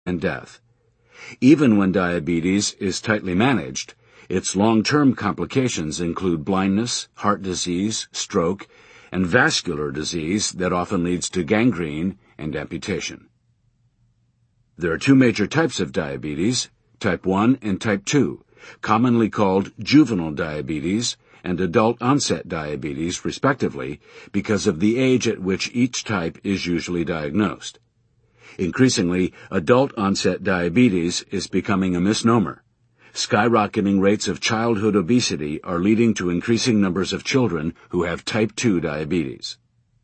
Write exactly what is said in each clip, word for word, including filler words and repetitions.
and death. Even when diabetes is tightly managed, its long-term complications include blindness, heart disease, stroke, and vascular disease that often leads to gangrene and amputation. There are two major types of diabetes, type one and type two, commonly called juvenile diabetes and adult-onset diabetes, respectively, because of the age at which each type is usually diagnosed. Increasingly, adult-onset diabetes is becoming a misnomer. Skyrocketing rates of childhood obesity are leading to increasing numbers of children who have type two diabetes.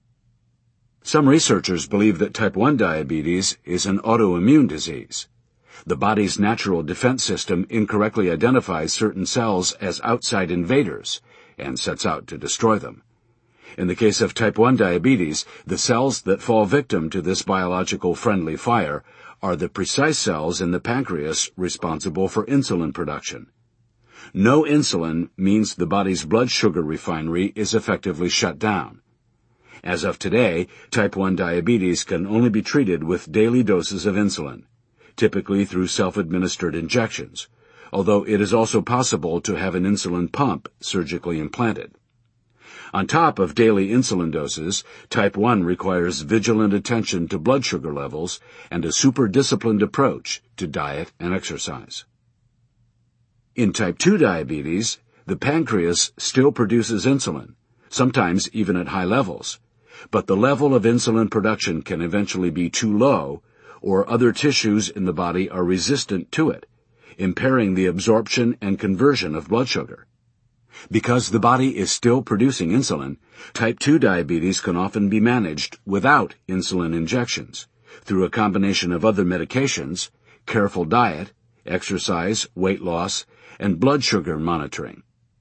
Some researchers believe that type one diabetes is an autoimmune disease. The body's natural defense system incorrectly identifies certain cells as outside invaders and sets out to destroy them. In the case of type one diabetes, the cells that fall victim to this biological friendly fire are the precise cells in the pancreas responsible for insulin production. No insulin means the body's blood sugar refinery is effectively shut down. As of today, type one diabetes can only be treated with daily doses of insulin, typically through self-administered injections, although it is also possible to have an insulin pump surgically implanted. On top of daily insulin doses, type one requires vigilant attention to blood sugar levels and a super-disciplined approach to diet and exercise. In type two diabetes, the pancreas still produces insulin, sometimes even at high levels, but the level of insulin production can eventually be too low, or other tissues in the body are resistant to it, impairing the absorption and conversion of blood sugar. Because the body is still producing insulin, type two diabetes can often be managed without insulin injections, through a combination of other medications, careful diet, exercise, weight loss, and blood sugar monitoring.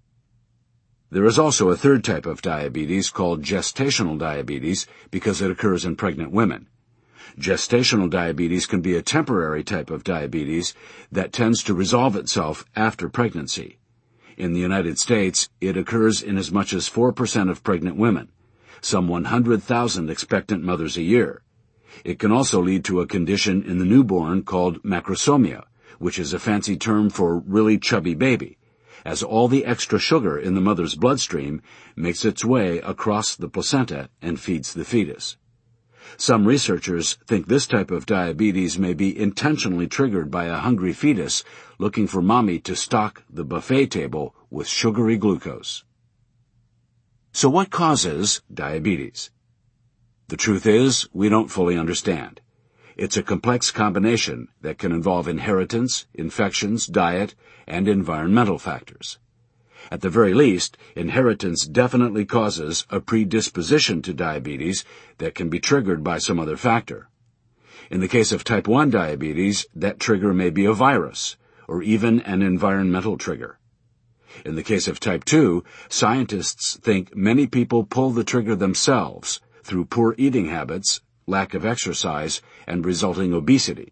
There is also a third type of diabetes called gestational diabetes because it occurs in pregnant women. Gestational diabetes can be a temporary type of diabetes that tends to resolve itself after pregnancy. In the United States, it occurs in as much as four percent of pregnant women, some one hundred thousand expectant mothers a year. It can also lead to a condition in the newborn called macrosomia, which is a fancy term for really chubby baby, as all the extra sugar in the mother's bloodstream makes its way across the placenta and feeds the fetus. Some researchers think this type of diabetes may be intentionally triggered by a hungry fetus looking for mommy to stock the buffet table with sugary glucose. So what causes diabetes? The truth is, we don't fully understand. It's a complex combination that can involve inheritance, infections, diet, and environmental factors. At the very least, inheritance definitely causes a predisposition to diabetes that can be triggered by some other factor. In the case of type one diabetes, that trigger may be a virus, or even an environmental trigger. In the case of type two, scientists think many people pull the trigger themselves through poor eating habits, lack of exercise, and resulting obesity.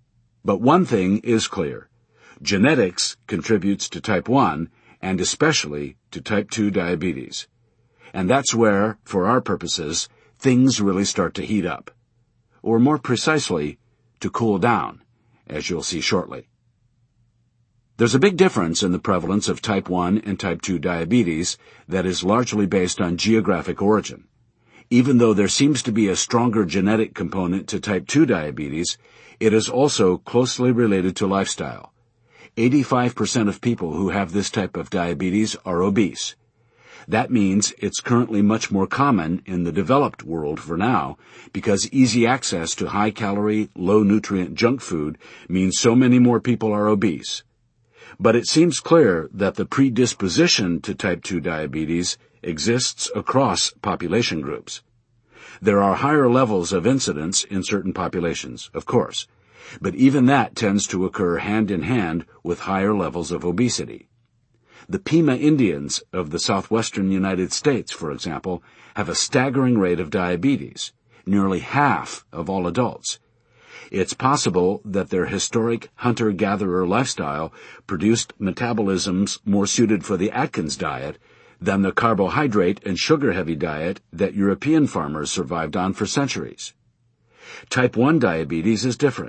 But one thing is clear. Genetics contributes to type one, and especially to type two diabetes. And that's where, for our purposes, things really start to heat up. Or more precisely, to cool down, as you'll see shortly. There's a big difference in the prevalence of type one and type two diabetes that is largely based on geographic origin. Even though there seems to be a stronger genetic component to type two diabetes, it is also closely related to lifestyle. eighty-five percent of people who have this type of diabetes are obese. That means it's currently much more common in the developed world for now because easy access to high-calorie, low-nutrient junk food means so many more people are obese. But it seems clear that the predisposition to type two diabetes exists across population groups. There are higher levels of incidence in certain populations, of course, but even that tends to occur hand-in-hand with higher levels of obesity. The Pima Indians of the southwestern United States, for example, have a staggering rate of diabetes, nearly half of all adults. It's possible that their historic hunter-gatherer lifestyle produced metabolisms more suited for the Atkins diet than the carbohydrate and sugar-heavy diet that European farmers survived on for centuries. Type one diabetes is different.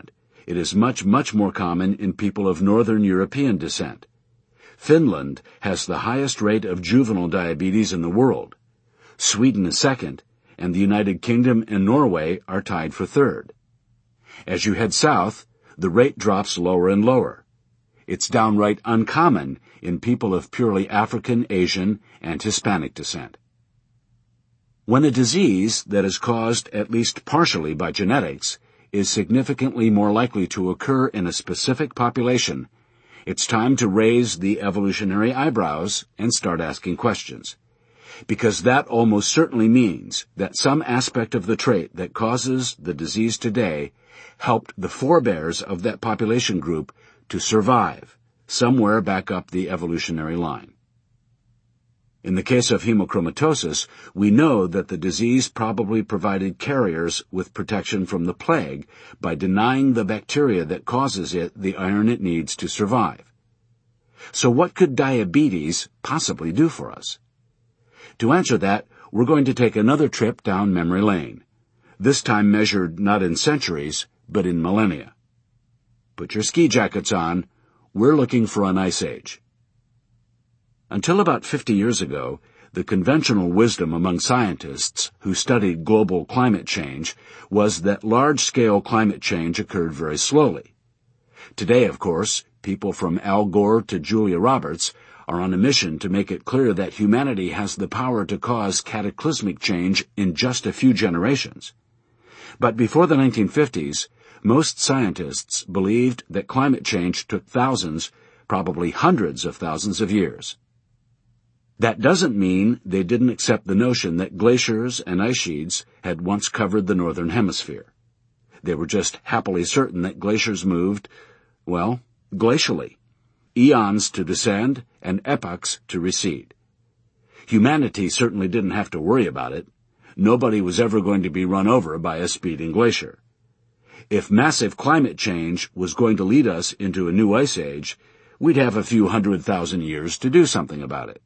It is much, much more common in people of Northern European descent. Finland has the highest rate of juvenile diabetes in the world. Sweden is second, and the United Kingdom and Norway are tied for third. As you head south, the rate drops lower and lower. It's downright uncommon in people of purely African, Asian, and Hispanic descent. When a disease that is caused at least partially by genetics is significantly more likely to occur in a specific population, it's time to raise the evolutionary eyebrows and start asking questions. Because that almost certainly means that some aspect of the trait that causes the disease today helped the forebears of that population group to survive somewhere back up the evolutionary line. In the case of hemochromatosis, we know that the disease probably provided carriers with protection from the plague by denying the bacteria that causes it the iron it needs to survive. So what could diabetes possibly do for us? To answer that, we're going to take another trip down memory lane, this time measured not in centuries, but in millennia. Put your ski jackets on. We're looking for an ice age. Until about fifty years ago, the conventional wisdom among scientists who studied global climate change was that large-scale climate change occurred very slowly. Today, of course, people from Al Gore to Julia Roberts are on a mission to make it clear that humanity has the power to cause cataclysmic change in just a few generations. But before the nineteen fifties, most scientists believed that climate change took thousands, probably hundreds of thousands of years. That doesn't mean they didn't accept the notion that glaciers and ice sheets had once covered the northern hemisphere. They were just happily certain that glaciers moved, well, glacially, eons to descend and epochs to recede. Humanity certainly didn't have to worry about it. Nobody was ever going to be run over by a speeding glacier. If massive climate change was going to lead us into a new ice age, we'd have a few hundred thousand years to do something about it.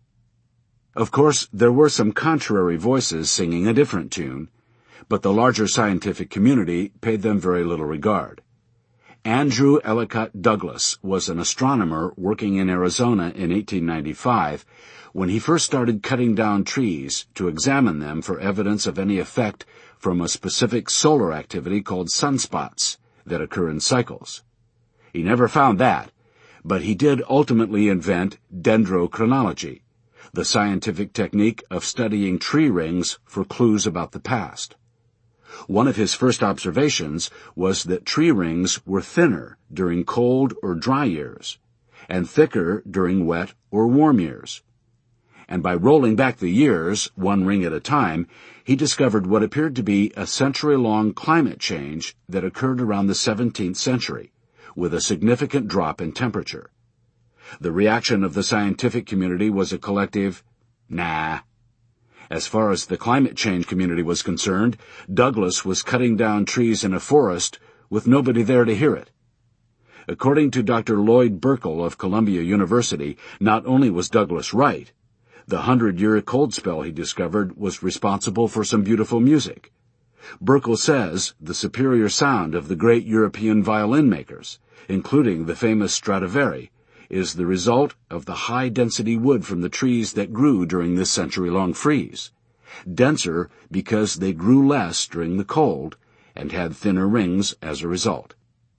Of course, there were some contrary voices singing a different tune, but the larger scientific community paid them very little regard. Andrew Ellicott Douglas was an astronomer working in Arizona in eighteen ninety-five when he first started cutting down trees to examine them for evidence of any effect from a specific solar activity called sunspots that occur in cycles. He never found that, but he did ultimately invent dendrochronology, the scientific technique of studying tree rings for clues about the past. One of his first observations was that tree rings were thinner during cold or dry years, and thicker during wet or warm years. And by rolling back the years, one ring at a time, he discovered what appeared to be a century-long climate change that occurred around the seventeenth century, with a significant drop in temperature. The reaction of the scientific community was a collective, nah. As far as the climate change community was concerned, Douglas was cutting down trees in a forest with nobody there to hear it. According to Doctor Lloyd Burkle of Columbia University, not only was Douglas right, the hundred-year cold spell he discovered was responsible for some beautiful music. Burkle says the superior sound of the great European violin makers, including the famous Stradivari, is the result of the high-density wood from the trees that grew during this century-long freeze, denser because they grew less during the cold and had thinner rings as a result.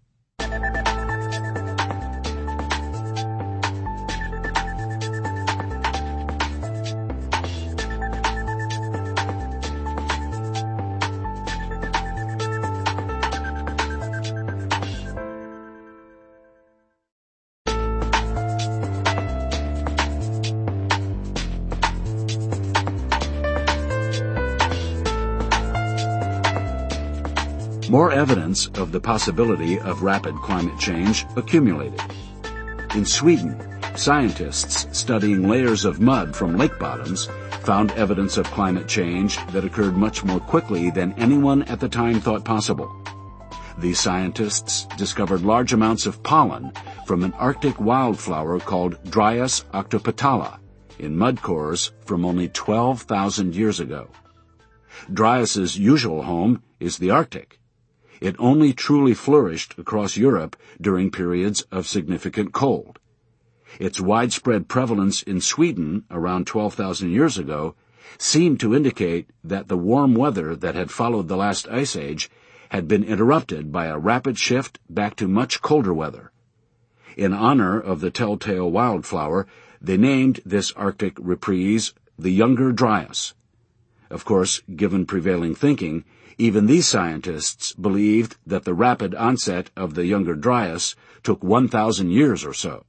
More evidence of the possibility of rapid climate change accumulated. In Sweden, scientists studying layers of mud from lake bottoms found evidence of climate change that occurred much more quickly than anyone at the time thought possible. These scientists discovered large amounts of pollen from an Arctic wildflower called Dryas octopetala in mud cores from only twelve thousand years ago. Dryas's usual home is the Arctic. It only truly flourished across Europe during periods of significant cold. Its widespread prevalence in Sweden around twelve thousand years ago seemed to indicate that the warm weather that had followed the last ice age had been interrupted by a rapid shift back to much colder weather. In honor of the telltale wildflower, they named this Arctic reprise the Younger Dryas. Of course, given prevailing thinking, even these scientists believed that the rapid onset of the Younger Dryas took one thousand years or so.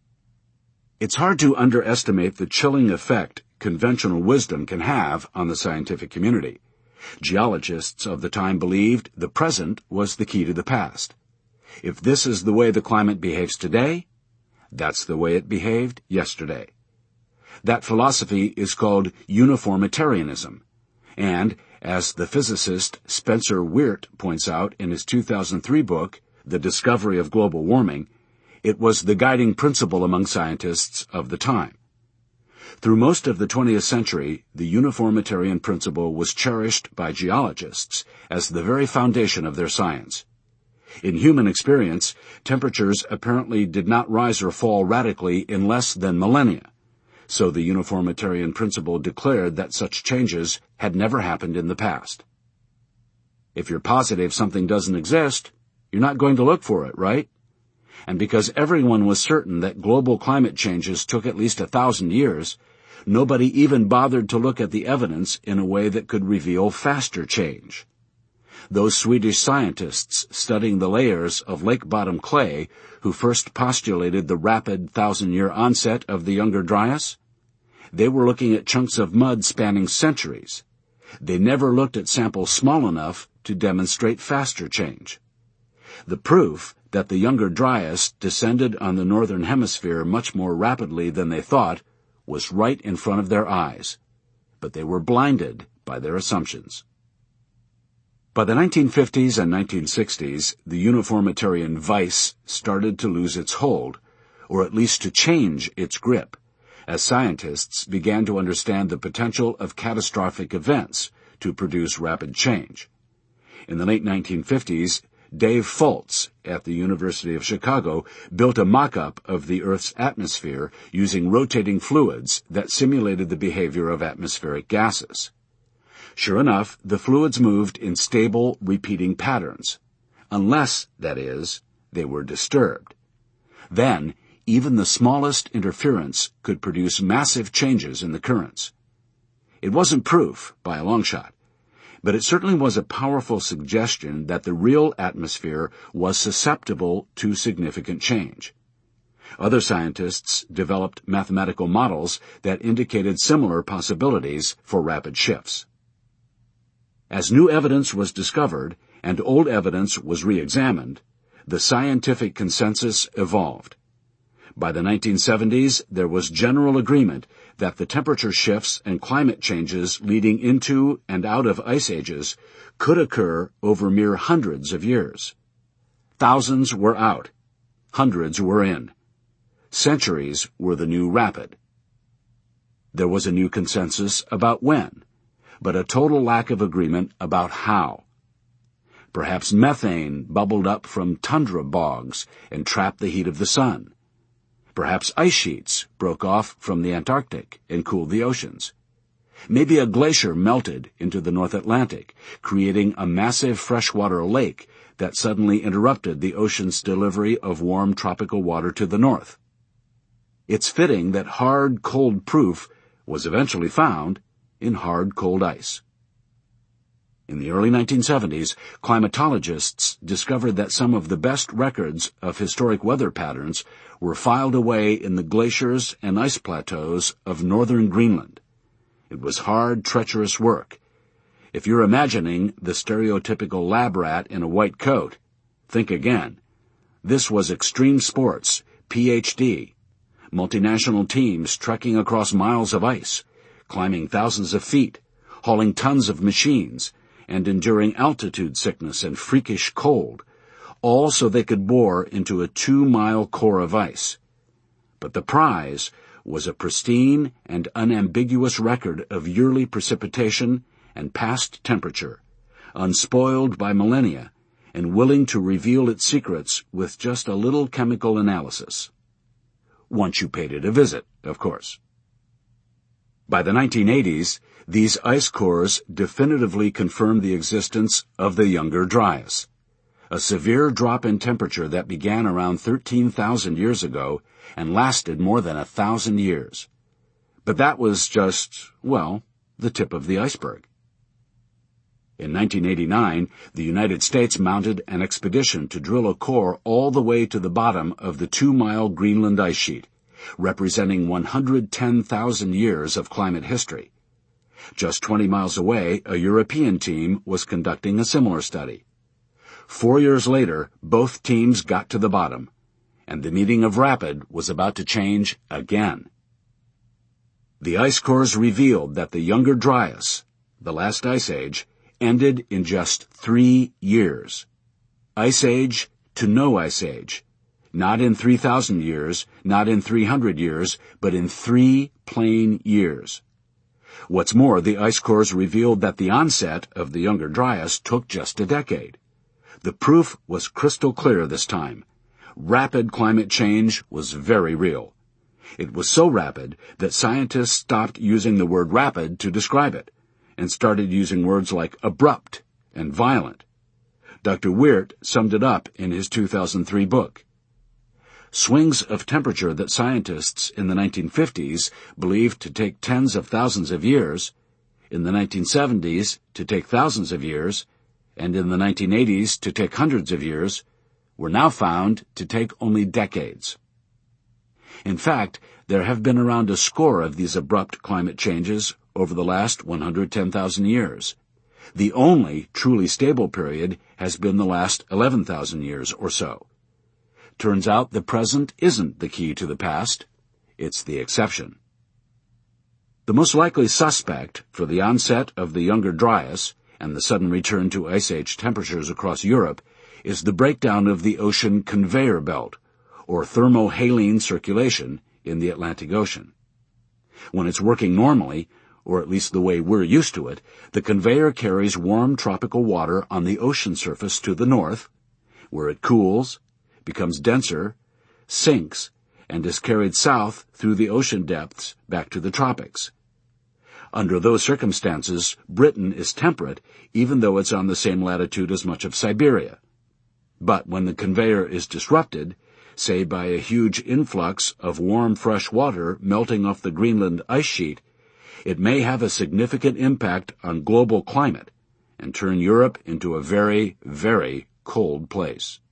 It's hard to underestimate the chilling effect conventional wisdom can have on the scientific community. Geologists of the time believed the present was the key to the past. If this is the way the climate behaves today, that's the way it behaved yesterday. That philosophy is called uniformitarianism, and, as the physicist Spencer Weir points out in his two thousand three book, The Discovery of Global Warming, it was the guiding principle among scientists of the time. Through most of the twentieth century, the uniformitarian principle was cherished by geologists as the very foundation of their science. In human experience, temperatures apparently did not rise or fall radically in less than millennia, so the uniformitarian principle declared that such changes had never happened in the past. If you're positive something doesn't exist, you're not going to look for it, right? And because everyone was certain that global climate changes took at least a thousand years, nobody even bothered to look at the evidence in a way that could reveal faster change. Those Swedish scientists studying the layers of lake-bottom clay who first postulated the rapid thousand-year onset of the Younger Dryas, they were looking at chunks of mud spanning centuries. They never looked at samples small enough to demonstrate faster change. The proof that the Younger Dryas descended on the northern hemisphere much more rapidly than they thought was right in front of their eyes, but they were blinded by their assumptions. By the nineteen fifties and nineteen sixties, the uniformitarian vice started to lose its hold, or at least to change its grip, as scientists began to understand the potential of catastrophic events to produce rapid change. In the late nineteen fifties, Dave Fultz at the University of Chicago built a mock-up of the Earth's atmosphere using rotating fluids that simulated the behavior of atmospheric gases. Sure enough, the fluids moved in stable, repeating patterns, unless, that is, they were disturbed. Then, even the smallest interference could produce massive changes in the currents. It wasn't proof, by a long shot, but it certainly was a powerful suggestion that the real atmosphere was susceptible to significant change. Other scientists developed mathematical models that indicated similar possibilities for rapid shifts. As new evidence was discovered and old evidence was re-examined, the scientific consensus evolved. By the nineteen seventies, there was general agreement that the temperature shifts and climate changes leading into and out of ice ages could occur over mere hundreds of years. Thousands were out. Hundreds were in. Centuries were the new rapid. There was a new consensus about when, but a total lack of agreement about how. Perhaps methane bubbled up from tundra bogs and trapped the heat of the sun. Perhaps ice sheets broke off from the Antarctic and cooled the oceans. Maybe a glacier melted into the North Atlantic, creating a massive freshwater lake that suddenly interrupted the ocean's delivery of warm tropical water to the north. It's fitting that hard, cold proof was eventually found in hard, cold ice. In the early nineteen seventies, climatologists discovered that some of the best records of historic weather patterns were filed away in the glaciers and ice plateaus of northern Greenland. It was hard, treacherous work. If you're imagining the stereotypical lab rat in a white coat, think again. This was extreme sports, P H D, multinational teams trekking across miles of ice, climbing thousands of feet, hauling tons of machines, and enduring altitude sickness and freakish cold, all so they could bore into a two-mile core of ice. But the prize was a pristine and unambiguous record of yearly precipitation and past temperature, unspoiled by millennia, and willing to reveal its secrets with just a little chemical analysis. Once you paid it a visit, of course. By the nineteen eighties, these ice cores definitively confirmed the existence of the Younger Dryas, a severe drop in temperature that began around thirteen thousand years ago and lasted more than a thousand years. But that was just, well, the tip of the iceberg. In nineteen eighty-nine, the United States mounted an expedition to drill a core all the way to the bottom of the two-mile Greenland ice sheet, representing one hundred ten thousand years of climate history. Just twenty miles away, a European team was conducting a similar study. Four years later, both teams got to the bottom, and the meeting of Rapid was about to change again. The ice cores revealed that the Younger Dryas, the last ice age, ended in just three years. Ice age to no ice age. Not in three thousand years, not in three hundred years, but in three plain years. What's more, the ice cores revealed that the onset of the Younger Dryas took just a decade. The proof was crystal clear this time. Rapid climate change was very real. It was so rapid that scientists stopped using the word rapid to describe it, and started using words like abrupt and violent. Doctor Weert summed it up in his two thousand three book. Swings of temperature that scientists in the nineteen fifties believed to take tens of thousands of years, in the nineteen seventies to take thousands of years, and in the nineteen eighties to take hundreds of years, were now found to take only decades. In fact, there have been around a score of these abrupt climate changes over the last one hundred ten thousand years. The only truly stable period has been the last eleven thousand years or so. Turns out the present isn't the key to the past, it's the exception. The most likely suspect for the onset of the Younger Dryas and the sudden return to ice age temperatures across Europe is the breakdown of the ocean conveyor belt, or thermohaline circulation, in the Atlantic Ocean. When it's working normally, or at least the way we're used to it, the conveyor carries warm tropical water on the ocean surface to the north, where it cools, becomes denser, sinks, and is carried south through the ocean depths back to the tropics. Under those circumstances, Britain is temperate, even though it's on the same latitude as much of Siberia. But when the conveyor is disrupted, say by a huge influx of warm fresh water melting off the Greenland ice sheet, it may have a significant impact on global climate and turn Europe into a very, very cold place.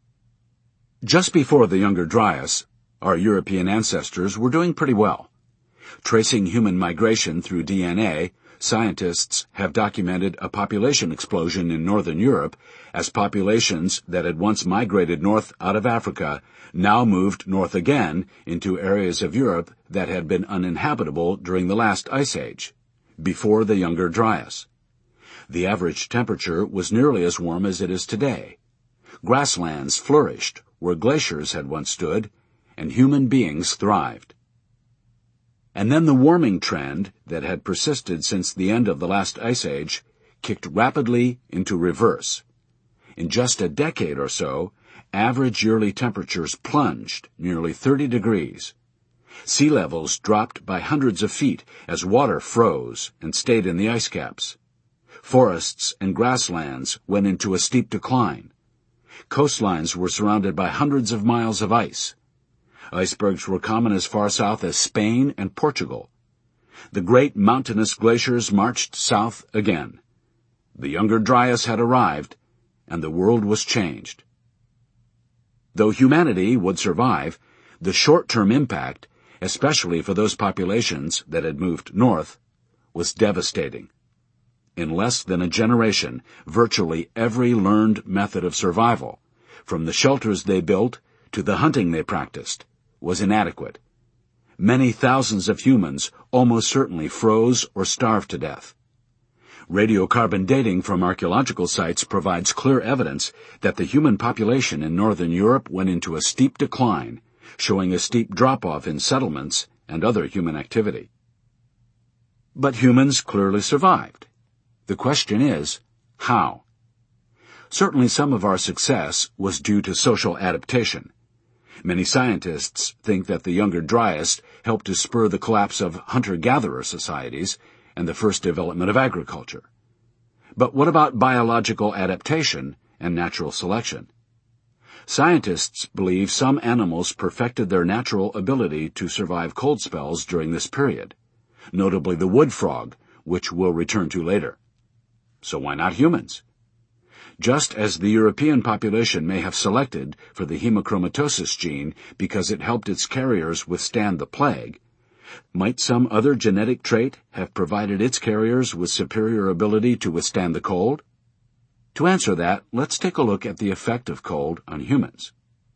Just before the Younger Dryas, our European ancestors were doing pretty well. Tracing human migration through D N A, scientists have documented a population explosion in northern Europe as populations that had once migrated north out of Africa now moved north again into areas of Europe that had been uninhabitable during the last ice age, before the Younger Dryas. The average temperature was nearly as warm as it is today. Grasslands flourished where glaciers had once stood, and human beings thrived. And then the warming trend that had persisted since the end of the last ice age kicked rapidly into reverse. In just a decade or so, average yearly temperatures plunged nearly thirty degrees. Sea levels dropped by hundreds of feet as water froze and stayed in the ice caps. Forests and grasslands went into a steep decline. Coastlines were surrounded by hundreds of miles of ice. Icebergs were common as far south as Spain and Portugal. The great mountainous glaciers marched south again. The Younger Dryas had arrived, and the world was changed. Though humanity would survive, the short-term impact, especially for those populations that had moved north, was devastating. In less than a generation, virtually every learned method of survival, from the shelters they built to the hunting they practiced, was inadequate. Many thousands of humans almost certainly froze or starved to death. Radiocarbon dating from archaeological sites provides clear evidence that the human population in northern Europe went into a steep decline, showing a steep drop-off in settlements and other human activity. But humans clearly survived. The question is, how? Certainly some of our success was due to social adaptation. Many scientists think that the Younger Dryas helped to spur the collapse of hunter-gatherer societies and the first development of agriculture. But what about biological adaptation and natural selection? Scientists believe some animals perfected their natural ability to survive cold spells during this period, notably the wood frog, which we'll return to later. So why not humans? Just as the European population may have selected for the hemochromatosis gene because it helped its carriers withstand the plague, might some other genetic trait have provided its carriers with superior ability to withstand the cold? To answer that, let's take a look at the effect of cold on humans.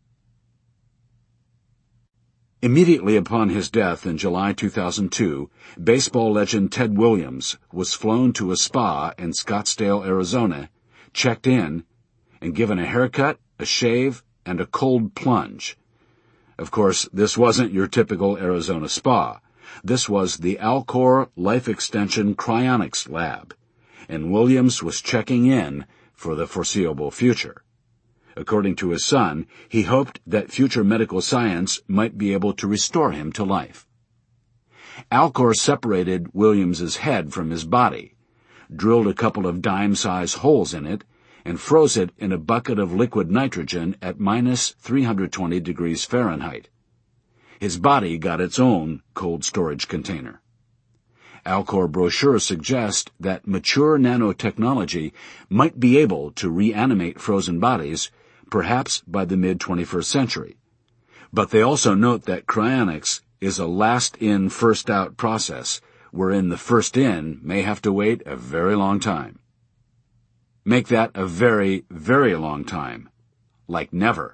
Immediately upon his death in July two thousand two, baseball legend Ted Williams was flown to a spa in Scottsdale, Arizona, checked in, and given a haircut, a shave, and a cold plunge. Of course, this wasn't your typical Arizona spa. This was the Alcor Life Extension Cryonics Lab, and Williams was checking in for the foreseeable future. According to his son, he hoped that future medical science might be able to restore him to life. Alcor separated Williams's head from his body, drilled a couple of dime-size holes in it, and froze it in a bucket of liquid nitrogen at minus three hundred twenty degrees Fahrenheit. His body got its own cold storage container. Alcor brochures suggest that mature nanotechnology might be able to reanimate frozen bodies, perhaps by the mid-twenty-first century. But they also note that cryonics is a last-in, first-out process, wherein the first in may have to wait a very long time. Make that a very, very long time. Like never.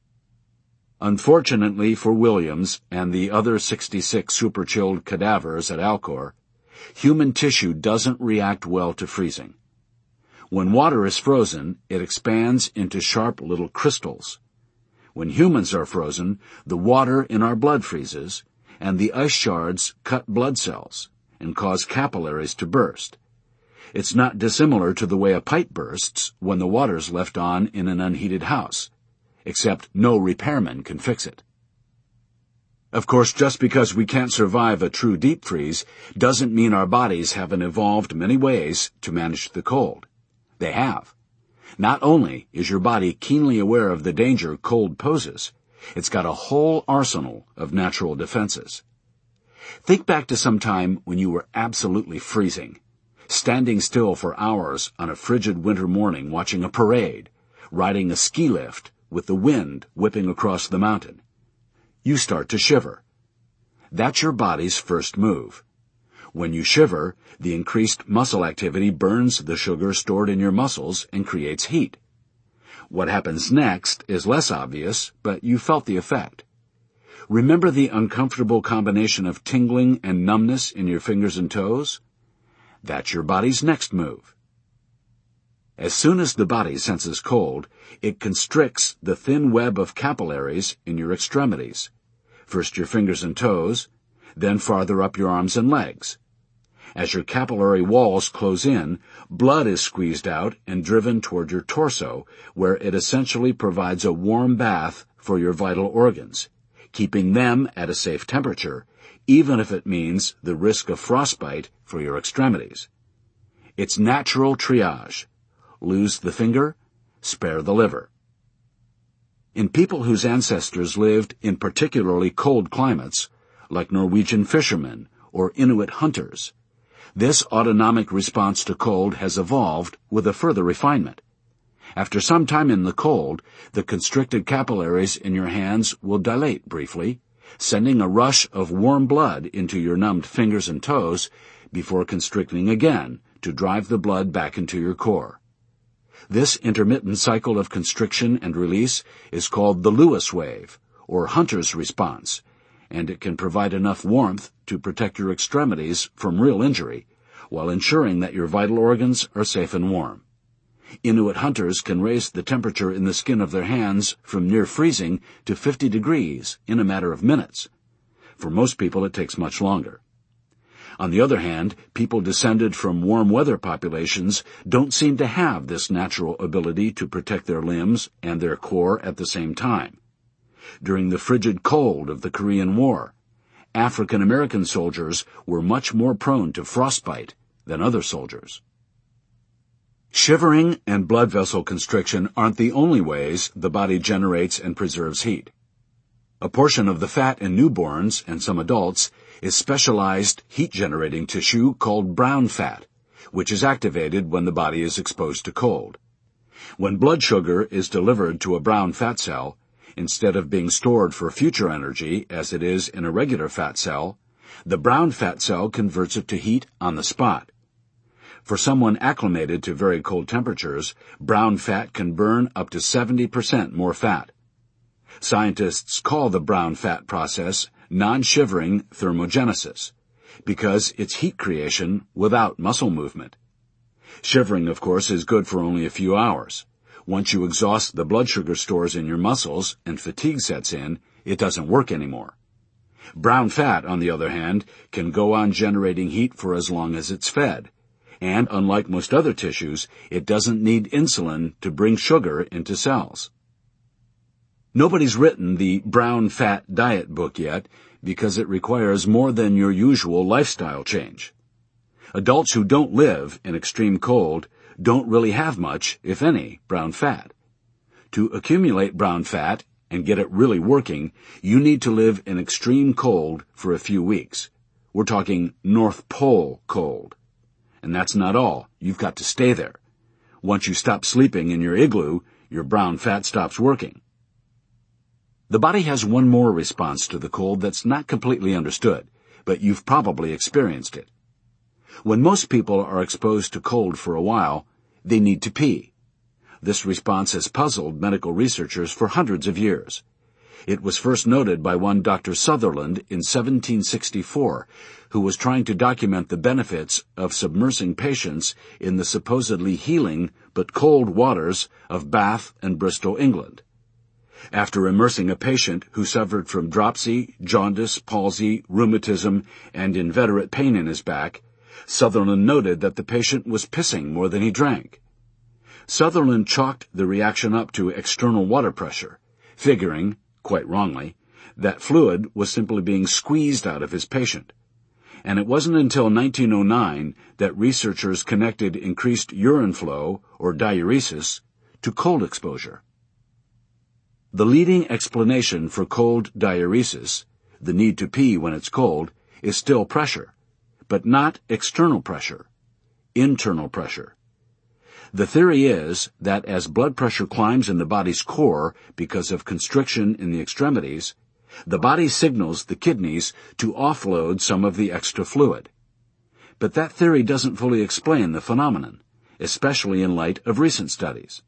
Unfortunately for Williams and the other sixty-six super-chilled cadavers at Alcor, human tissue doesn't react well to freezing. When water is frozen, it expands into sharp little crystals. When humans are frozen, the water in our blood freezes, and the ice shards cut blood cells and cause capillaries to burst. It's not dissimilar to the way a pipe bursts when the water's left on in an unheated house, except no repairman can fix it. Of course, just because we can't survive a true deep freeze doesn't mean our bodies haven't evolved many ways to manage the cold. They have. Not only is your body keenly aware of the danger cold poses, it's got a whole arsenal of natural defenses. Think back to some time when you were absolutely freezing, standing still for hours on a frigid winter morning watching a parade, riding a ski lift with the wind whipping across the mountain. You start to shiver. That's your body's first move. When you shiver, the increased muscle activity burns the sugar stored in your muscles and creates heat. What happens next is less obvious, but you felt the effect. Remember the uncomfortable combination of tingling and numbness in your fingers and toes? That's your body's next move. As soon as the body senses cold, it constricts the thin web of capillaries in your extremities, first your fingers and toes, then farther up your arms and legs. As your capillary walls close in, blood is squeezed out and driven toward your torso, where it essentially provides a warm bath for your vital organs, keeping them at a safe temperature, even if it means the risk of frostbite for your extremities. It's natural triage. Lose the finger, spare the liver. In people whose ancestors lived in particularly cold climates, like Norwegian fishermen or Inuit hunters, this autonomic response to cold has evolved with a further refinement. After some time in the cold, the constricted capillaries in your hands will dilate briefly, sending a rush of warm blood into your numbed fingers and toes before constricting again to drive the blood back into your core. This intermittent cycle of constriction and release is called the Lewis wave, or hunter's response, and it can provide enough warmth to protect your extremities from real injury, while ensuring that your vital organs are safe and warm. Inuit hunters can raise the temperature in the skin of their hands from near freezing to fifty degrees in a matter of minutes. For most people, it takes much longer. On the other hand, people descended from warm weather populations don't seem to have this natural ability to protect their limbs and their core at the same time. During the frigid cold of the Korean War, African American soldiers were much more prone to frostbite than other soldiers. Shivering and blood vessel constriction aren't the only ways the body generates and preserves heat. A portion of the fat in newborns and some adults is specialized heat-generating tissue called brown fat, which is activated when the body is exposed to cold. When blood sugar is delivered to a brown fat cell, instead of being stored for future energy as it is in a regular fat cell, the brown fat cell converts it to heat on the spot. For someone acclimated to very cold temperatures, brown fat can burn up to seventy percent more fat. Scientists call the brown fat process non-shivering thermogenesis, because it's heat creation without muscle movement. Shivering, of course, is good for only a few hours. Once you exhaust the blood sugar stores in your muscles and fatigue sets in, it doesn't work anymore. Brown fat, on the other hand, can go on generating heat for as long as it's fed, and unlike most other tissues, it doesn't need insulin to bring sugar into cells. Nobody's written the brown fat diet book yet because it requires more than your usual lifestyle change. Adults who don't live in extreme cold don't really have much, if any, brown fat. To accumulate brown fat and get it really working, you need to live in extreme cold for a few weeks. We're talking North Pole cold. And that's not all. You've got to stay there. Once you stop sleeping in your igloo, your brown fat stops working. The body has one more response to the cold that's not completely understood, but you've probably experienced it. When most people are exposed to cold for a while, they need to pee. This response has puzzled medical researchers for hundreds of years. It was first noted by one Doctor Sutherland in seventeen sixty-four, who was trying to document the benefits of submersing patients in the supposedly healing but cold waters of Bath and Bristol, England. After immersing a patient who suffered from dropsy, jaundice, palsy, rheumatism, and inveterate pain in his back, Sutherland noted that the patient was pissing more than he drank. Sutherland chalked the reaction up to external water pressure, figuring, quite wrongly, that fluid was simply being squeezed out of his patient. And it wasn't until nineteen oh nine that researchers connected increased urine flow, or diuresis, to cold exposure. The leading explanation for cold diuresis, the need to pee when it's cold, is still pressure, but not external pressure, internal pressure. The theory is that as blood pressure climbs in the body's core because of constriction in the extremities, the body signals the kidneys to offload some of the extra fluid. But that theory doesn't fully explain the phenomenon, especially in light of recent studies.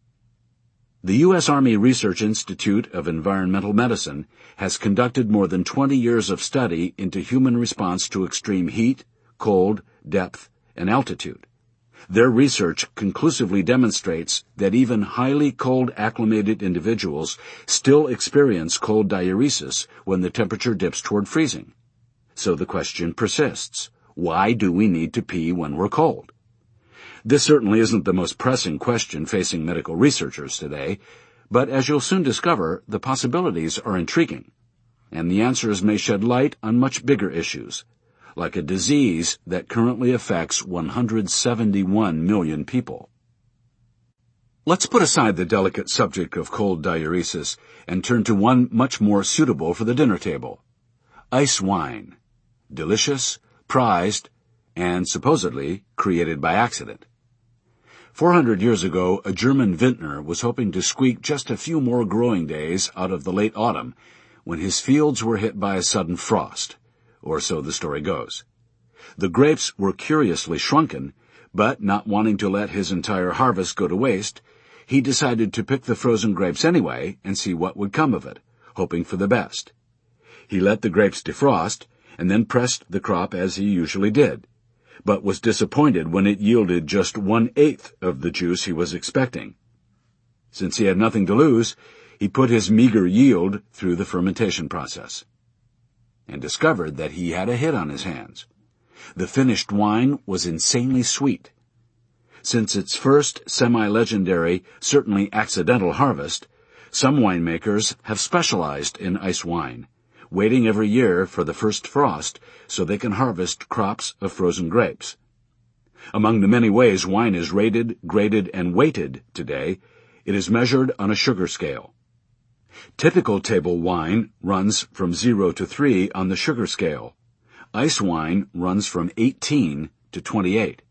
The U S Army Research Institute of Environmental Medicine has conducted more than twenty years of study into human response to extreme heat, cold, depth, and altitude. Their research conclusively demonstrates that even highly cold-acclimated individuals still experience cold diuresis when the temperature dips toward freezing. So the question persists, why do we need to pee when we're cold? This certainly isn't the most pressing question facing medical researchers today, but as you'll soon discover, the possibilities are intriguing, and the answers may shed light on much bigger issues, like a disease that currently affects one hundred seventy-one million people. Let's put aside the delicate subject of cold diuresis and turn to one much more suitable for the dinner table. Ice wine. Delicious, prized, and supposedly created by accident. Four hundred years ago, a German vintner was hoping to squeak just a few more growing days out of the late autumn when his fields were hit by a sudden frost, or so the story goes. The grapes were curiously shrunken, but not wanting to let his entire harvest go to waste, he decided to pick the frozen grapes anyway and see what would come of it, hoping for the best. He let the grapes defrost, and then pressed the crop as he usually did, but was disappointed when it yielded just one-eighth of the juice he was expecting. Since he had nothing to lose, he put his meager yield through the fermentation process, and discovered that he had a hit on his hands. The finished wine was insanely sweet. Since its first semi-legendary, certainly accidental harvest, some winemakers have specialized in ice wine, waiting every year for the first frost so they can harvest crops of frozen grapes. Among the many ways wine is rated, graded, and weighted today, it is measured on a sugar scale. Typical table wine runs from zero to three on the sugar scale. Ice wine runs from eighteen to twenty-eight.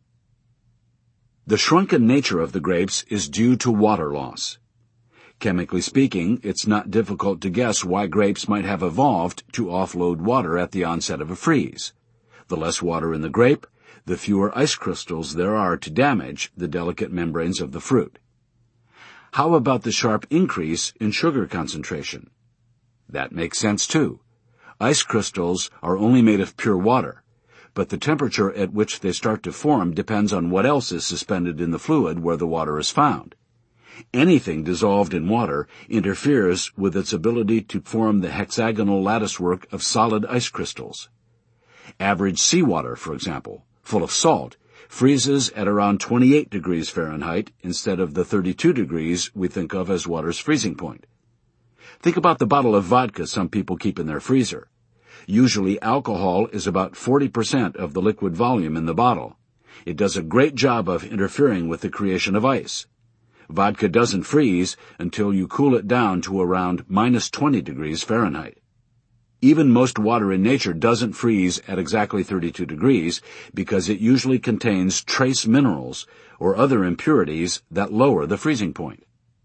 The shrunken nature of the grapes is due to water loss. Chemically speaking, it's not difficult to guess why grapes might have evolved to offload water at the onset of a freeze. The less water in the grape, the fewer ice crystals there are to damage the delicate membranes of the fruit. How about the sharp increase in sugar concentration? That makes sense too. Ice crystals are only made of pure water, but the temperature at which they start to form depends on what else is suspended in the fluid where the water is found. Anything dissolved in water interferes with its ability to form the hexagonal latticework of solid ice crystals. Average seawater, for example, full of salt, freezes at around twenty-eight degrees Fahrenheit instead of the thirty-two degrees we think of as water's freezing point. Think about the bottle of vodka some people keep in their freezer. Usually alcohol is about forty percent of the liquid volume in the bottle. It does a great job of interfering with the creation of ice. Vodka doesn't freeze until you cool it down to around minus twenty degrees Fahrenheit. Even most water in nature doesn't freeze at exactly thirty-two degrees because it usually contains trace minerals or other impurities that lower the freezing point.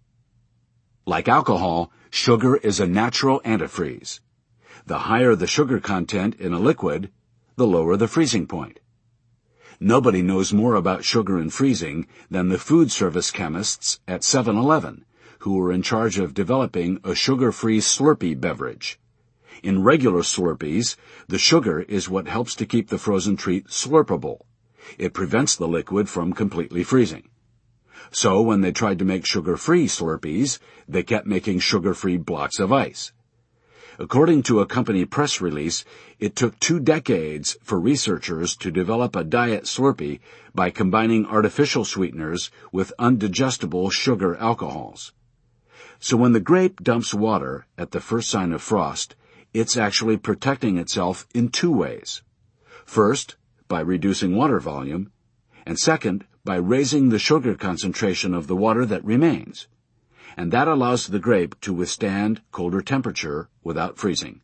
Like alcohol, sugar is a natural antifreeze. The higher the sugar content in a liquid, the lower the freezing point. Nobody knows more about sugar and freezing than the food service chemists at seven eleven, who were in charge of developing a sugar-free Slurpee beverage. In regular Slurpees, the sugar is what helps to keep the frozen treat slurpable. It prevents the liquid from completely freezing. So when they tried to make sugar-free Slurpees, they kept making sugar-free blocks of ice. According to a company press release, it took two decades for researchers to develop a diet Slurpee by combining artificial sweeteners with undigestible sugar alcohols. So when the grape dumps water at the first sign of frost, it's actually protecting itself in two ways. First, by reducing water volume, and second, by raising the sugar concentration of the water that remains. And that allows the grape to withstand colder temperature without freezing.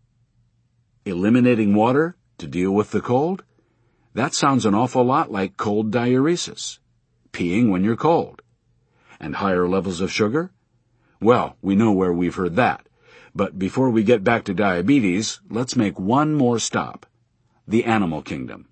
Eliminating water to deal with the cold? That sounds an awful lot like cold diuresis, peeing when you're cold. And higher levels of sugar? Well, we know where we've heard that. But before we get back to diabetes, let's make one more stop. The animal kingdom.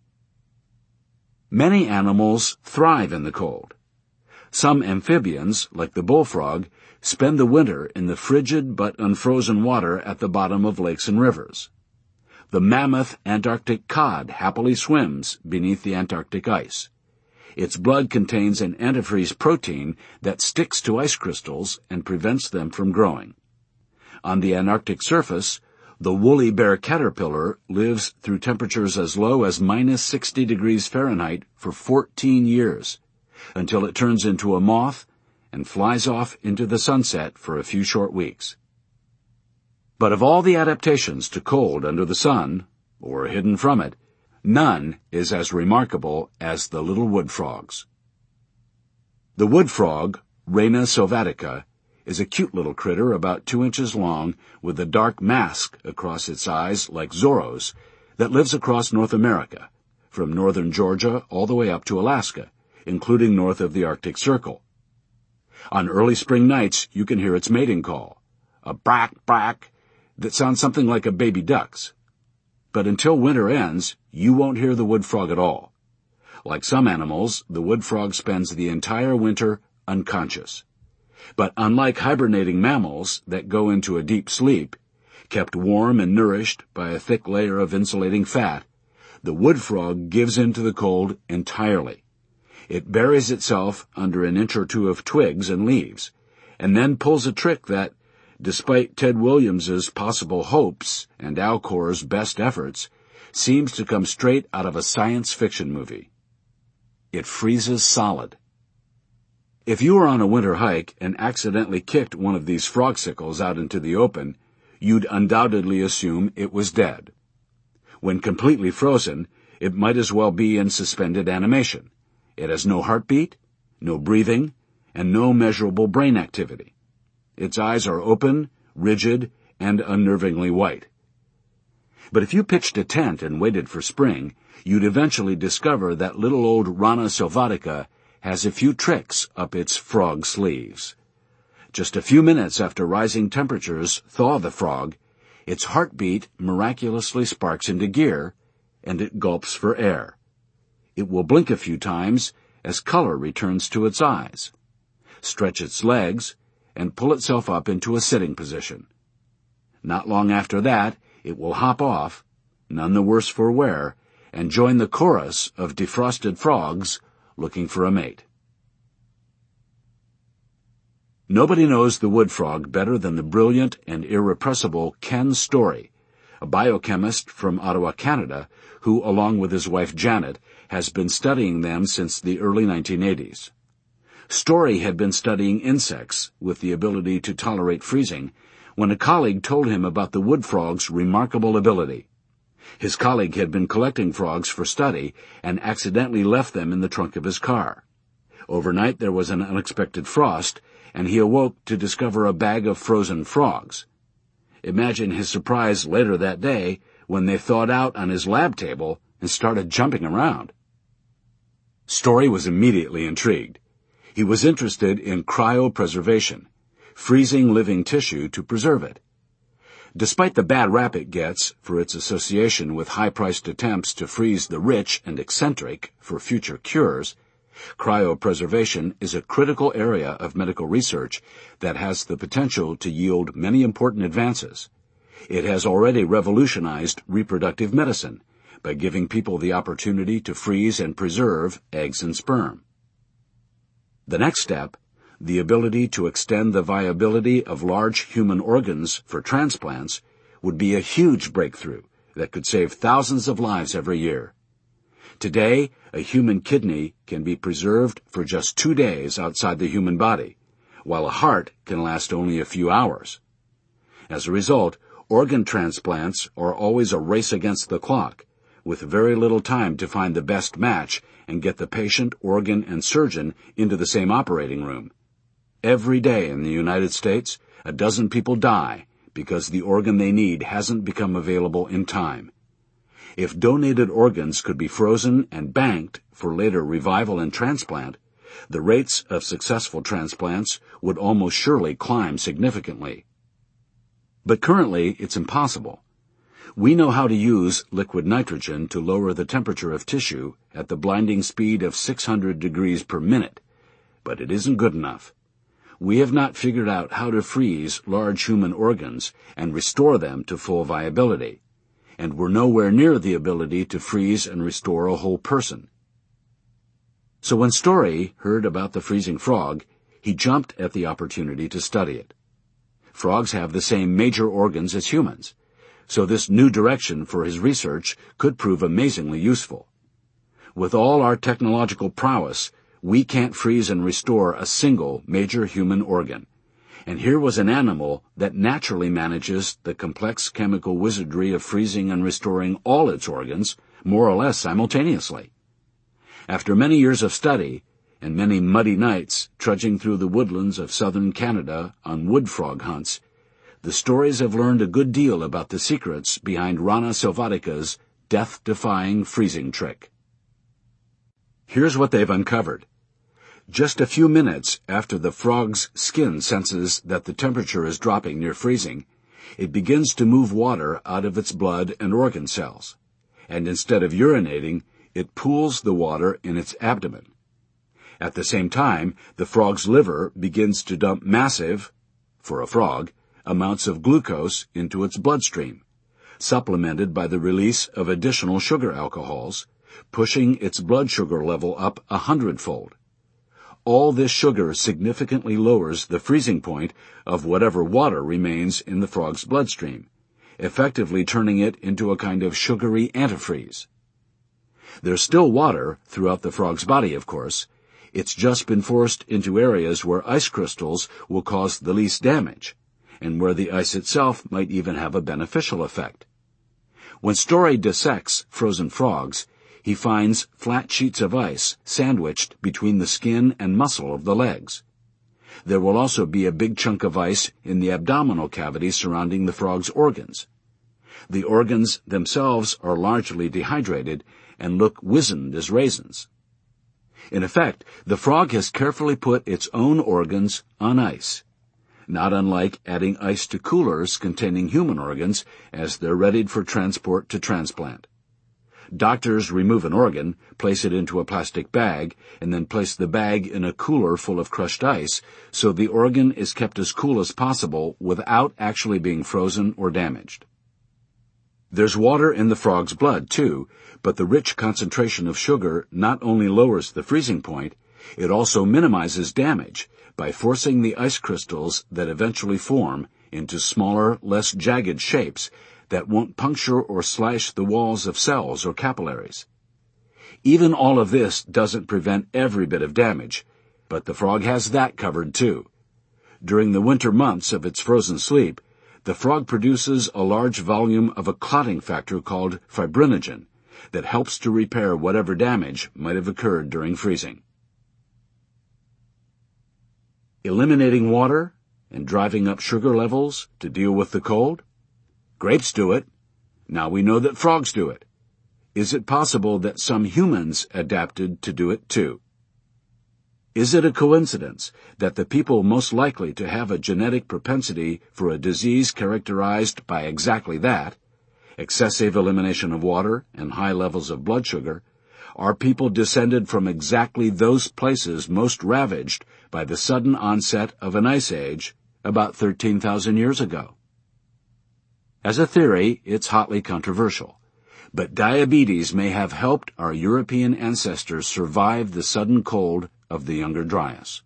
Many animals thrive in the cold. Some amphibians, like the bullfrog, spend the winter in the frigid but unfrozen water at the bottom of lakes and rivers. The mammoth Antarctic cod happily swims beneath the Antarctic ice. Its blood contains an antifreeze protein that sticks to ice crystals and prevents them from growing. On the Antarctic surface, the woolly bear caterpillar lives through temperatures as low as minus sixty degrees Fahrenheit for fourteen years, until it turns into a moth and flies off into the sunset for a few short weeks. But of all the adaptations to cold under the sun, or hidden from it, none is as remarkable as the little wood frogs. The wood frog, Rana sylvatica, is a cute little critter about two inches long with a dark mask across its eyes like Zorro's that lives across North America, from northern Georgia all the way up to Alaska, including north of the Arctic Circle. On early spring nights, you can hear its mating call, a brack brack that sounds something like a baby duck's. But until winter ends, you won't hear the wood frog at all. Like some animals, the wood frog spends the entire winter unconscious. But unlike hibernating mammals that go into a deep sleep, kept warm and nourished by a thick layer of insulating fat, the wood frog gives in to the cold entirely. It buries itself under an inch or two of twigs and leaves, and then pulls a trick that, despite Ted Williams's possible hopes and Alcor's best efforts, seems to come straight out of a science fiction movie. It freezes solid. If you were on a winter hike and accidentally kicked one of these frogsicles out into the open, you'd undoubtedly assume it was dead. When completely frozen, it might as well be in suspended animation. It has no heartbeat, no breathing, and no measurable brain activity. Its eyes are open, rigid, and unnervingly white. But if you pitched a tent and waited for spring, you'd eventually discover that little old Rana sylvatica has a few tricks up its frog sleeves. Just a few minutes after rising temperatures thaw the frog, its heartbeat miraculously sparks into gear, and it gulps for air. It will blink a few times as color returns to its eyes, stretch its legs, and pull itself up into a sitting position. Not long after that, it will hop off, none the worse for wear, and join the chorus of defrosted frogs looking for a mate. Nobody knows the wood frog better than the brilliant and irrepressible Ken Story, a biochemist from Ottawa, Canada, who, along with his wife Janet, has been studying them since the early nineteen eighties. Story had been studying insects with the ability to tolerate freezing when a colleague told him about the wood frog's remarkable ability. His colleague had been collecting frogs for study and accidentally left them in the trunk of his car. Overnight there was an unexpected frost, and he awoke to discover a bag of frozen frogs. Imagine his surprise later that day when they thawed out on his lab table and started jumping around. Story was immediately intrigued. He was interested in cryopreservation, freezing living tissue to preserve it. Despite the bad rap it gets for its association with high-priced attempts to freeze the rich and eccentric for future cures, cryopreservation is a critical area of medical research that has the potential to yield many important advances. It has already revolutionized reproductive medicine by giving people the opportunity to freeze and preserve eggs and sperm. The next step, the ability to extend the viability of large human organs for transplants, would be a huge breakthrough that could save thousands of lives every year. Today, a human kidney can be preserved for just two days outside the human body, while a heart can last only a few hours. As a result, organ transplants are always a race against the clock, with very little time to find the best match and get the patient, organ, and surgeon into the same operating room. Every day in the United States, a dozen people die because the organ they need hasn't become available in time. If donated organs could be frozen and banked for later revival and transplant, the rates of successful transplants would almost surely climb significantly. But currently, it's impossible. We know how to use liquid nitrogen to lower the temperature of tissue at the blinding speed of six hundred degrees per minute, but it isn't good enough. We have not figured out how to freeze large human organs and restore them to full viability, and we're nowhere near the ability to freeze and restore a whole person. So when Story heard about the freezing frog, he jumped at the opportunity to study it. Frogs have the same major organs as humans, so this new direction for his research could prove amazingly useful. With all our technological prowess, we can't freeze and restore a single major human organ. And here was an animal that naturally manages the complex chemical wizardry of freezing and restoring all its organs, more or less simultaneously. After many years of study, and many muddy nights trudging through the woodlands of southern Canada on wood frog hunts, the Stories have learned a good deal about the secrets behind Rana sylvatica's death-defying freezing trick. Here's what they've uncovered. Just a few minutes after the frog's skin senses that the temperature is dropping near freezing, it begins to move water out of its blood and organ cells, and instead of urinating, it pools the water in its abdomen. At the same time, the frog's liver begins to dump massive, for a frog, amounts of glucose into its bloodstream, supplemented by the release of additional sugar alcohols, pushing its blood sugar level up a hundredfold. All this sugar significantly lowers the freezing point of whatever water remains in the frog's bloodstream, effectively turning it into a kind of sugary antifreeze. There's still water throughout the frog's body, of course. It's just been forced into areas where ice crystals will cause the least damage, and where the ice itself might even have a beneficial effect. When Story dissects frozen frogs, he finds flat sheets of ice sandwiched between the skin and muscle of the legs. There will also be a big chunk of ice in the abdominal cavity surrounding the frog's organs. The organs themselves are largely dehydrated and look wizened as raisins. In effect, the frog has carefully put its own organs on ice, not unlike adding ice to coolers containing human organs as they're readied for transport to transplant. Doctors remove an organ, place it into a plastic bag, and then place the bag in a cooler full of crushed ice so the organ is kept as cool as possible without actually being frozen or damaged. There's water in the frog's blood, too, but the rich concentration of sugar not only lowers the freezing point, it also minimizes damage by forcing the ice crystals that eventually form into smaller, less jagged shapes that won't puncture or slash the walls of cells or capillaries. Even all of this doesn't prevent every bit of damage, but the frog has that covered, too. During the winter months of its frozen sleep, the frog produces a large volume of a clotting factor called fibrinogen that helps to repair whatever damage might have occurred during freezing. Eliminating water and driving up sugar levels to deal with the cold? Grapes do it. Now we know that frogs do it. Is it possible that some humans adapted to do it too? Is it a coincidence that the people most likely to have a genetic propensity for a disease characterized by exactly that, excessive elimination of water and high levels of blood sugar, are people descended from exactly those places most ravaged by the sudden onset of an ice age about thirteen thousand years ago? As a theory, it's hotly controversial, but diabetes may have helped our European ancestors survive the sudden cold of the Younger Dryas.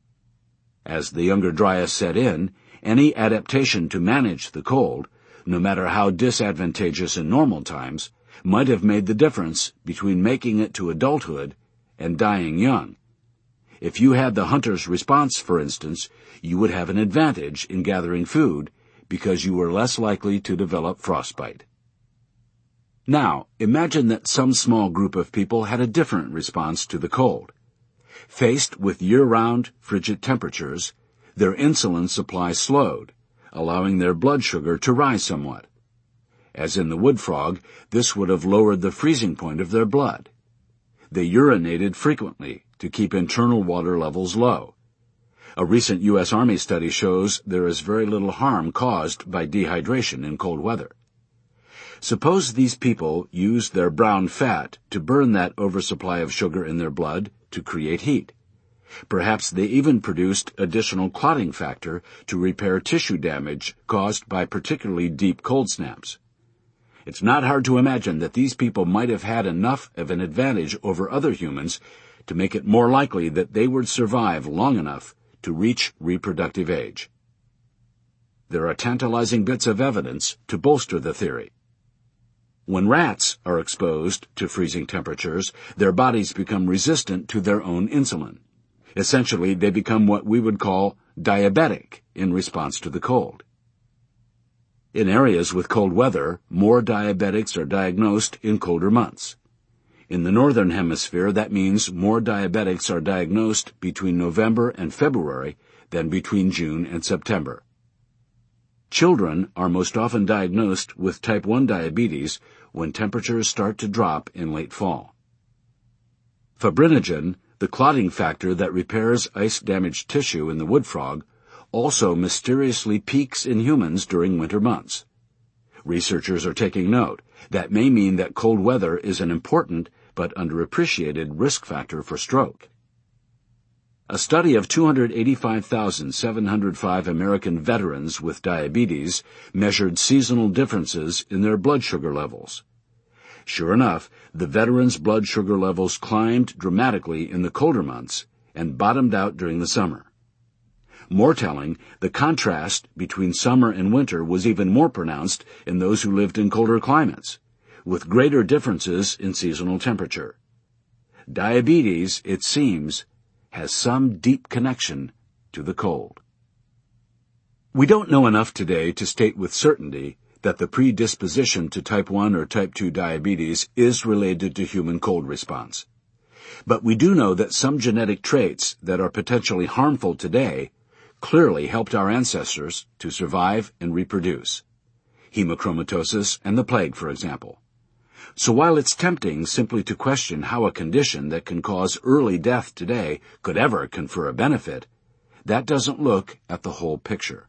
As the Younger Dryas set in, any adaptation to manage the cold, no matter how disadvantageous in normal times, might have made the difference between making it to adulthood and dying young. If you had the hunter's response, for instance, you would have an advantage in gathering food because you were less likely to develop frostbite. Now, imagine that some small group of people had a different response to the cold. Faced with year-round frigid temperatures, their insulin supply slowed, allowing their blood sugar to rise somewhat. As in the wood frog, this would have lowered the freezing point of their blood. They urinated frequently to keep internal water levels low. A recent U S Army study shows there is very little harm caused by dehydration in cold weather. Suppose these people used their brown fat to burn that oversupply of sugar in their blood to create heat. Perhaps they even produced additional clotting factor to repair tissue damage caused by particularly deep cold snaps. It's not hard to imagine that these people might have had enough of an advantage over other humans to make it more likely that they would survive long enough to reach reproductive age. There are tantalizing bits of evidence to bolster the theory. When rats are exposed to freezing temperatures, their bodies become resistant to their own insulin. Essentially, they become what we would call diabetic in response to the cold. In areas with cold weather, more diabetics are diagnosed in colder months. In the northern hemisphere, that means more diabetics are diagnosed between November and February than between June and September. Children are most often diagnosed with type one diabetes when temperatures start to drop in late fall. Fibrinogen, the clotting factor that repairs ice-damaged tissue in the wood frog, also mysteriously peaks in humans during winter months. Researchers are taking note. That may mean that cold weather is an important but underappreciated risk factor for stroke. A study of two hundred eighty-five thousand seven hundred five American veterans with diabetes measured seasonal differences in their blood sugar levels. Sure enough, the veterans' blood sugar levels climbed dramatically in the colder months and bottomed out during the summer. More telling, the contrast between summer and winter was even more pronounced in those who lived in colder climates, with greater differences in seasonal temperature. Diabetes, it seems, has some deep connection to the cold. We don't know enough today to state with certainty that the predisposition to type one or type two diabetes is related to human cold response. But we do know that some genetic traits that are potentially harmful today clearly helped our ancestors to survive and reproduce. Hemochromatosis and the plague, for example. So while it's tempting simply to question how a condition that can cause early death today could ever confer a benefit, that doesn't look at the whole picture.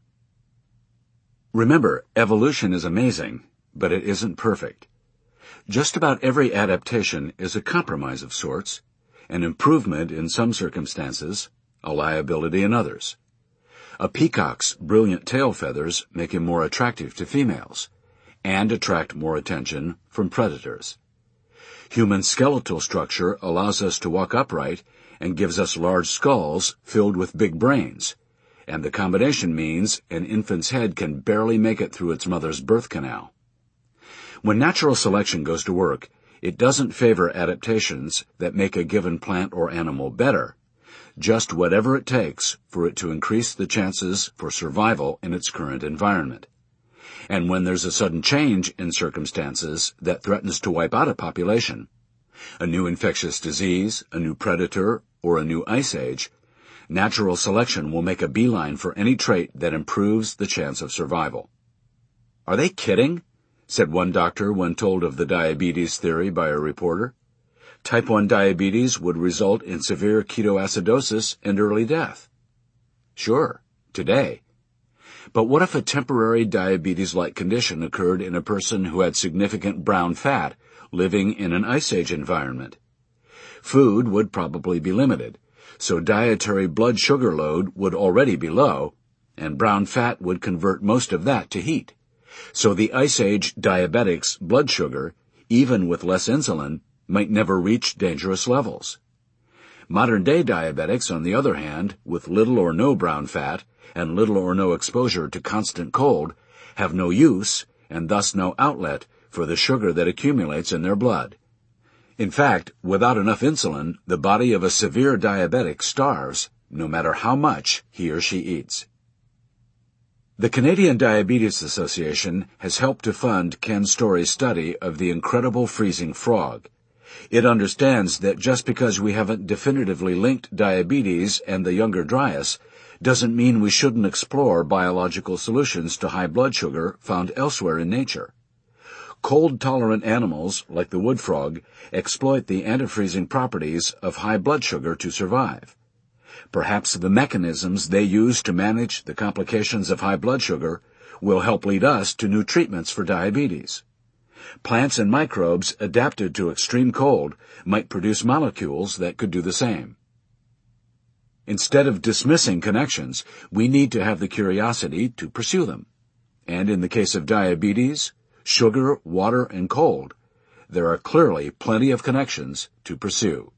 Remember, evolution is amazing, but it isn't perfect. Just about every adaptation is a compromise of sorts, an improvement in some circumstances, a liability in others. A peacock's brilliant tail feathers make him more attractive to females, and attract more attention from predators. Human skeletal structure allows us to walk upright and gives us large skulls filled with big brains, and the combination means an infant's head can barely make it through its mother's birth canal. When natural selection goes to work, it doesn't favor adaptations that make a given plant or animal better, just whatever it takes for it to increase the chances for survival in its current environment. And when there's a sudden change in circumstances that threatens to wipe out a population, a new infectious disease, a new predator, or a new ice age, natural selection will make a beeline for any trait that improves the chance of survival. "Are they kidding?" said one doctor when told of the diabetes theory by a reporter. Type one diabetes would result in severe ketoacidosis and early death. Sure, today. But what if a temporary diabetes-like condition occurred in a person who had significant brown fat living in an ice age environment? Food would probably be limited, so dietary blood sugar load would already be low, and brown fat would convert most of that to heat. So the ice age diabetic's blood sugar, even with less insulin, might never reach dangerous levels. Modern-day diabetics, on the other hand, with little or no brown fat and little or no exposure to constant cold, have no use, and thus no outlet, for the sugar that accumulates in their blood. In fact, without enough insulin, the body of a severe diabetic starves, no matter how much he or she eats. The Canadian Diabetes Association has helped to fund Ken Story's study of the incredible freezing frog. It understands that just because we haven't definitively linked diabetes and the Younger Dryas doesn't mean we shouldn't explore biological solutions to high blood sugar found elsewhere in nature. Cold-tolerant animals, like the wood frog, exploit the antifreezing properties of high blood sugar to survive. Perhaps the mechanisms they use to manage the complications of high blood sugar will help lead us to new treatments for diabetes. Plants and microbes adapted to extreme cold might produce molecules that could do the same. Instead of dismissing connections, we need to have the curiosity to pursue them. And in the case of diabetes, sugar, water, and cold, there are clearly plenty of connections to pursue.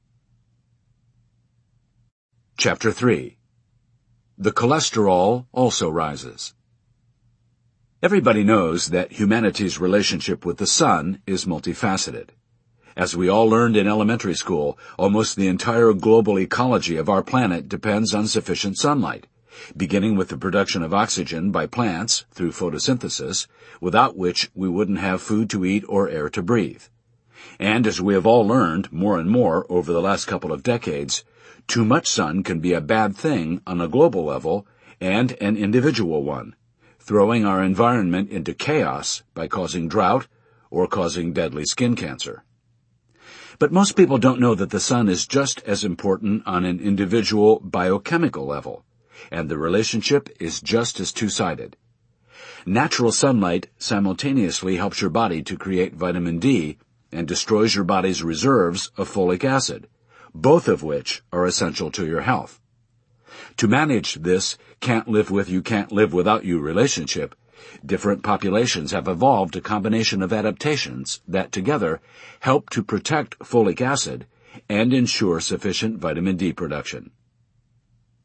Chapter three. The cholesterol also rises. Everybody knows that humanity's relationship with the sun is multifaceted. As we all learned in elementary school, almost the entire global ecology of our planet depends on sufficient sunlight, beginning with the production of oxygen by plants through photosynthesis, without which we wouldn't have food to eat or air to breathe. And as we have all learned more and more over the last couple of decades, too much sun can be a bad thing on a global level and an individual one, throwing our environment into chaos by causing drought or causing deadly skin cancer. But most people don't know that the sun is just as important on an individual biochemical level, and the relationship is just as two-sided. Natural sunlight simultaneously helps your body to create vitamin D and destroys your body's reserves of folic acid, both of which are essential to your health. To manage this can't live with you, can't live without you relationship, different populations have evolved a combination of adaptations that together help to protect folic acid and ensure sufficient vitamin D production.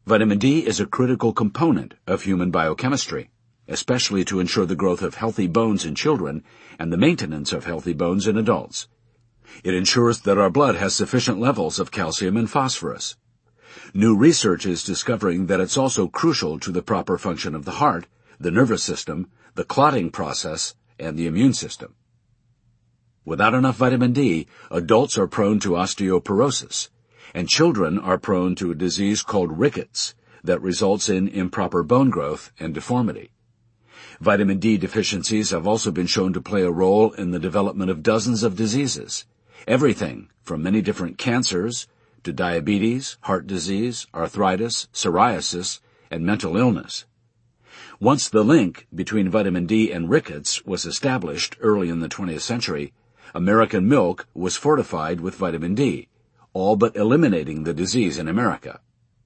Vitamin D is a critical component of human biochemistry, especially to ensure the growth of healthy bones in children and the maintenance of healthy bones in adults. It ensures that our blood has sufficient levels of calcium and phosphorus. New research is discovering that it's also crucial to the proper function of the heart, the nervous system, the clotting process, and the immune system. Without enough vitamin D, adults are prone to osteoporosis, and children are prone to a disease called rickets that results in improper bone growth and deformity. Vitamin D deficiencies have also been shown to play a role in the development of dozens of diseases, everything from many different cancers to diabetes, heart disease, arthritis, psoriasis, and mental illness. Once the link between vitamin D and rickets was established early in the twentieth century, American milk was fortified with vitamin D, all but eliminating the disease in America.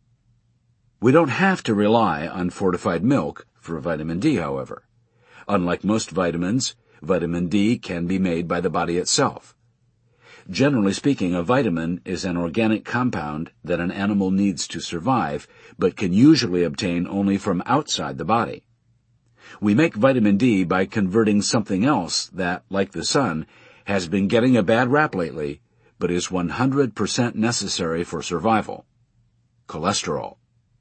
We don't have to rely on fortified milk for vitamin D, however. Unlike most vitamins, vitamin D can be made by the body itself. Generally speaking, a vitamin is an organic compound that an animal needs to survive, but can usually obtain only from outside the body. We make vitamin D by converting something else that, like the sun, has been getting a bad rap lately, but is one hundred percent necessary for survival: cholesterol.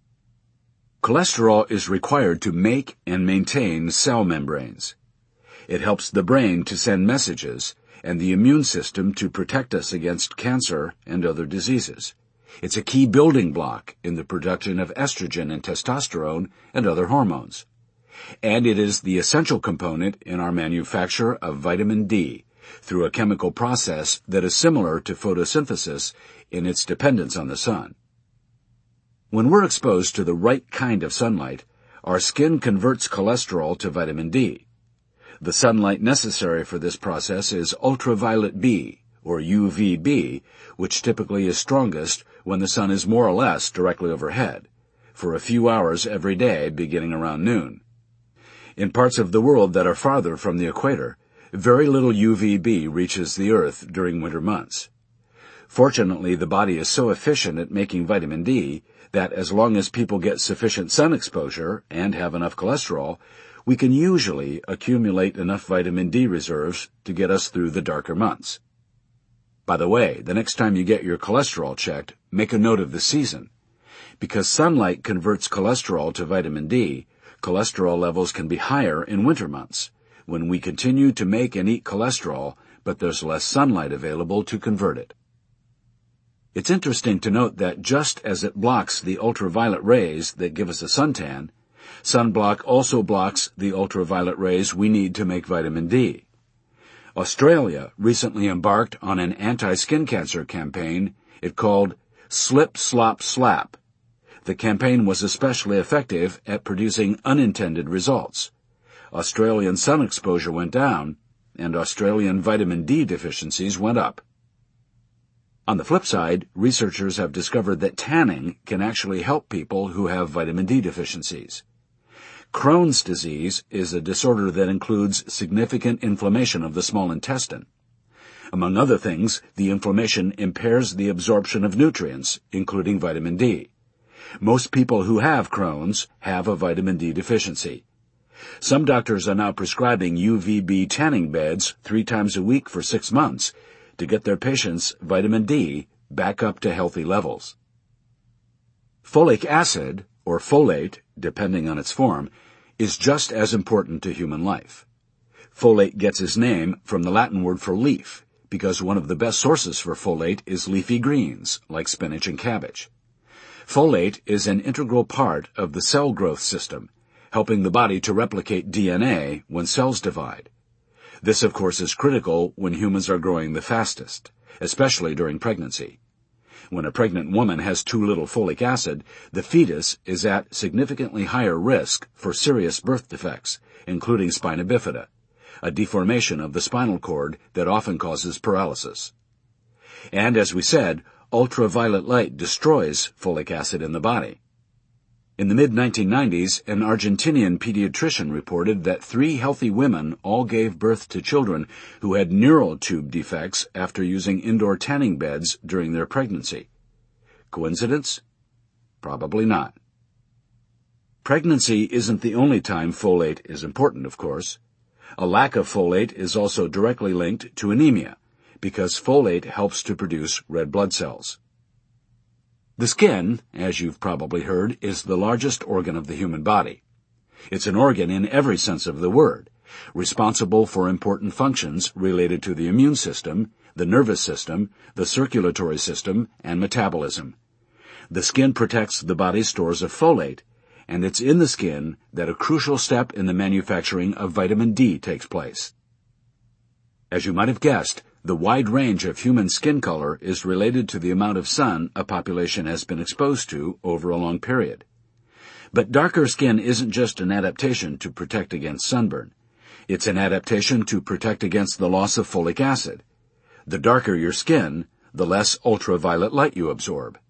Cholesterol is required to make and maintain cell membranes. It helps the brain to send messages and the immune system to protect us against cancer and other diseases. It's a key building block in the production of estrogen and testosterone and other hormones. And it is the essential component in our manufacture of vitamin D through a chemical process that is similar to photosynthesis in its dependence on the sun. When we're exposed to the right kind of sunlight, our skin converts cholesterol to vitamin D. The sunlight necessary for this process is ultraviolet B, or U V B, which typically is strongest when the sun is more or less directly overhead, for a few hours every day beginning around noon. In parts of the world that are farther from the equator, very little U V B reaches the earth during winter months. Fortunately, the body is so efficient at making vitamin D that as long as people get sufficient sun exposure and have enough cholesterol, we can usually accumulate enough vitamin D reserves to get us through the darker months. By the way, the next time you get your cholesterol checked, make a note of the season. Because sunlight converts cholesterol to vitamin D, cholesterol levels can be higher in winter months, when we continue to make and eat cholesterol, but there's less sunlight available to convert it. It's interesting to note that just as it blocks the ultraviolet rays that give us a suntan, sunblock also blocks the ultraviolet rays we need to make vitamin D. Australia recently embarked on an anti-skin cancer campaign it called Slip, Slop, Slap. The campaign was especially effective at producing unintended results. Australian sun exposure went down, and Australian vitamin D deficiencies went up. On the flip side, researchers have discovered that tanning can actually help people who have vitamin D deficiencies. Crohn's disease is a disorder that includes significant inflammation of the small intestine. Among other things, the inflammation impairs the absorption of nutrients, including vitamin D. Most people who have Crohn's have a vitamin D deficiency. Some doctors are now prescribing U V B tanning beds three times a week for six months to get their patients' vitamin D back up to healthy levels. Folic acid, or folate, depending on its form, is just as important to human life. Folate gets its name from the Latin word for leaf, because one of the best sources for folate is leafy greens, like spinach and cabbage. Folate is an integral part of the cell growth system, helping the body to replicate D N A when cells divide. This, of course, is critical when humans are growing the fastest, especially during pregnancy. When a pregnant woman has too little folic acid, the fetus is at significantly higher risk for serious birth defects, including spina bifida, a deformation of the spinal cord that often causes paralysis. And as we said, ultraviolet light destroys folic acid in the body. In the mid nineteen nineties, an Argentinian pediatrician reported that three healthy women all gave birth to children who had neural tube defects after using indoor tanning beds during their pregnancy. Coincidence? Probably not. Pregnancy isn't the only time folate is important, of course. A lack of folate is also directly linked to anemia, because folate helps to produce red blood cells. The skin, as you've probably heard, is the largest organ of the human body. It's an organ in every sense of the word, responsible for important functions related to the immune system, the nervous system, the circulatory system, and metabolism. The skin protects the body's stores of folate, and it's in the skin that a crucial step in the manufacturing of vitamin D takes place. As you might have guessed, the wide range of human skin color is related to the amount of sun a population has been exposed to over a long period. But darker skin isn't just an adaptation to protect against sunburn. It's an adaptation to protect against the loss of folic acid. The darker your skin, the less ultraviolet light you absorb.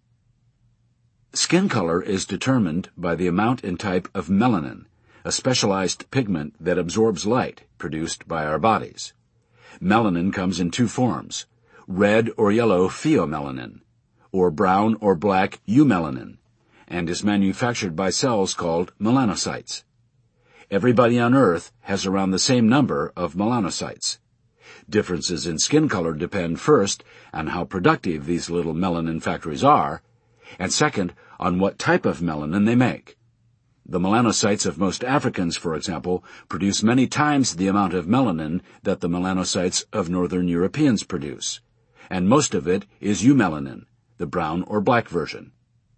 Skin color is determined by the amount and type of melanin, a specialized pigment that absorbs light produced by our bodies. Melanin comes in two forms, red or yellow pheomelanin, or brown or black eumelanin, and is manufactured by cells called melanocytes. Everybody on Earth has around the same number of melanocytes. Differences in skin color depend first on how productive these little melanin factories are, and second, on what type of melanin they make. The melanocytes of most Africans, for example, produce many times the amount of melanin that the melanocytes of northern Europeans produce, and most of it is eumelanin, the brown or black version.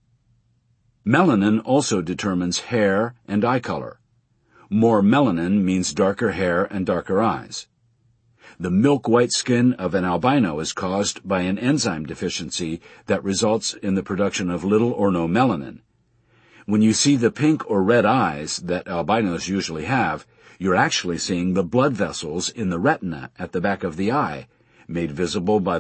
Melanin also determines hair and eye color. More melanin means darker hair and darker eyes. The milk-white skin of an albino is caused by an enzyme deficiency that results in the production of little or no melanin. When you see the pink or red eyes that albinos usually have, you're actually seeing the blood vessels in the retina at the back of the eye, made visible by